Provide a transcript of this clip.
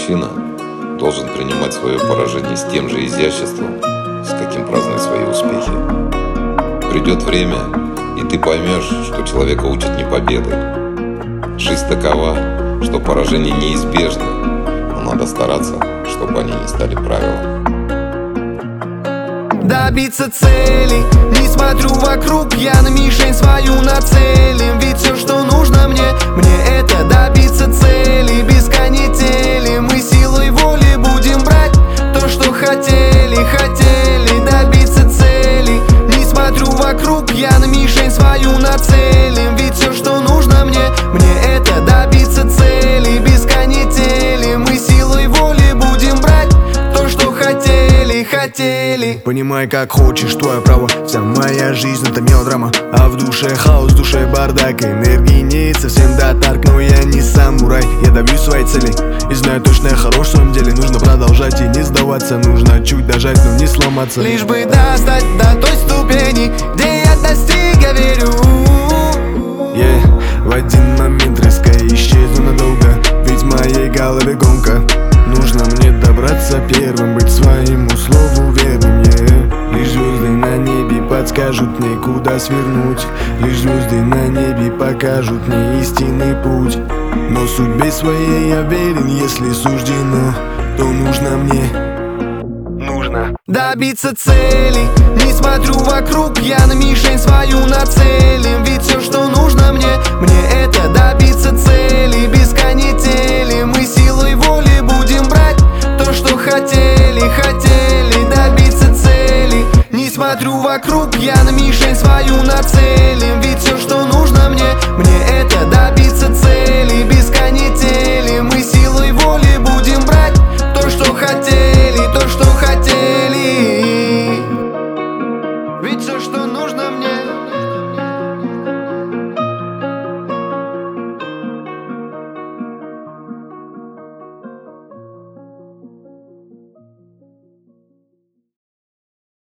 мужчина должен принимать свое поражение с тем же изяществом, с каким празднует свои успехи. Придет время, и ты поймешь, что человека учат не победы. Жизнь такова, что поражение неизбежно, но надо стараться, чтобы они не стали правилом. Добиться цели, не смотрю вокруг, я на мишень свою нацелен. Ведь все, что нужно мне это добиться цели. Без канители мы силой воли будем брать то, что хотели добиться цели. Не смотрю вокруг, я на мишень свою нацелен. Ведь все, что нужно мне это добиться цели. Без канители мы силой воли будем брать то, что хотели. Понимай, как хочешь, твое право. Вся моя жизнь — это мелодрама, а в душе хаос, в душе бардак. Энергии нет совсем до тарк, но я не самурай. Я добьюсь своей цели и знаю точно, я хорош в своем деле. Нужно продолжать и не сдаваться, нужно чуть дожать, но не сломаться. Лишь бы достать до той ступени, где я достиг, я верю. В один момент резко исчезну надолго, ведь в моей голове гонка. Нужно мне добраться первым, быть своему слову верным, Лишь звезды на небе подскажут мне, куда свернуть. Лишь звезды на небе покажут мне истинный путь. Но судьбе своей я верен, если суждено, то нужно мне добиться цели, не смотрю вокруг, я на мишень свою нацелен. Ведь все, что нужно мне это добиться цели. Без канители